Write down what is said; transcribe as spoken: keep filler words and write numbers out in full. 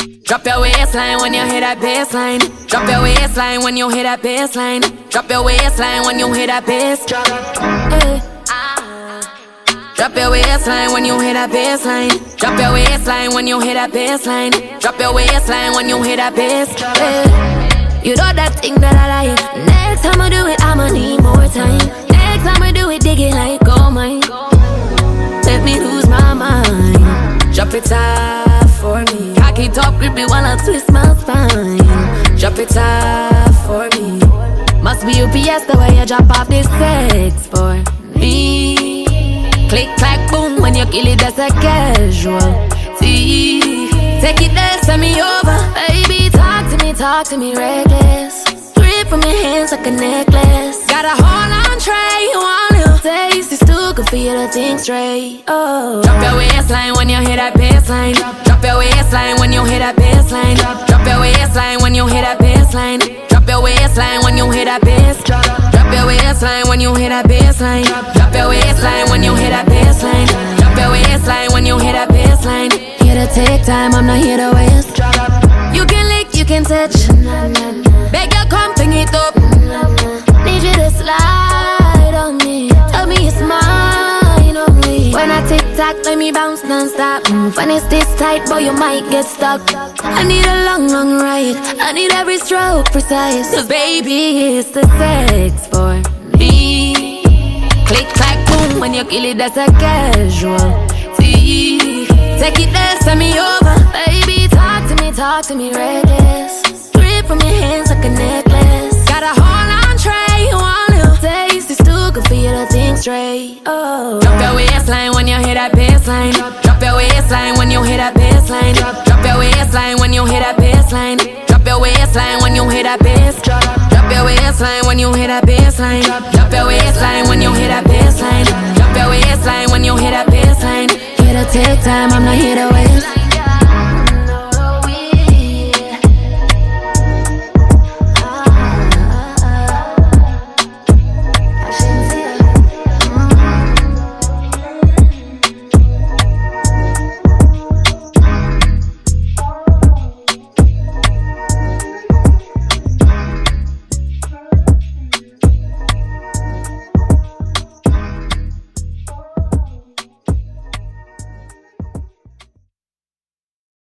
Drop your waistline when you hit that baseline. Drop your waistline when you hit that baseline. Drop your waistline when you hit that bass. Hey. Drop your waistline when you hit that baseline. Drop your waistline when you hit that baseline. Drop your waistline when you hit that bass. Hey. You know that thing that I like. Next time I do it, I'ma need more time. Next time I do it, dig it like gold mine. Let me lose my mind. Drop it off for me. Cock it up, grip it while I twist my spine. Drop it off for me. Must be U P S the way you drop off this sex for me. Click, clack, boom, when you kill it, that's a casualty. Take it there, send me over. Baby, talk to me, talk to me reckless. Grip from your hands like a necklace. Got a whole entree, you wanna taste. It's too good for you to think straight. Oh. Drop your waistline when you hit that baseline. Drop your waistline when you hit that baseline. Drop your waistline when you hit that baseline. Drop your waistline when you hit that bass. Drop your waistline when you hit that baseline. Drop your waistline when you hit that baseline. Drop your waistline when you hit that baseline. Here to take time, I'm not here to waste. You can lick, you can touch. Beg you come, bring it up. Need you to slide on me. Tell me it's mine only. When I tick tock, let me bounce non-stop. mm, When it's this tight, boy, you might get stuck. I need a long, long ride. I need every stroke precise. Cause baby, it's the sex for me. Click, clack, boom, when you kill it, that's a casualty. Take it there, send me over. Baby, talk to me, talk to me reckless. Grip from your hands like a necklace. Got a whole entree, you wanna taste. It's too good for you to think straight. Oh. Drop your waistline when you hit that baseline. Drop your waistline when you hit that baseline. Drop your waistline when you hit that baseline. Drop your waistline when you hit that bass. Drop your waistline when you hit that baseline. Drop your waistline when you hit that baseline. Drop your waistline when you hit that baseline. Here to take time, I'm not here to wait.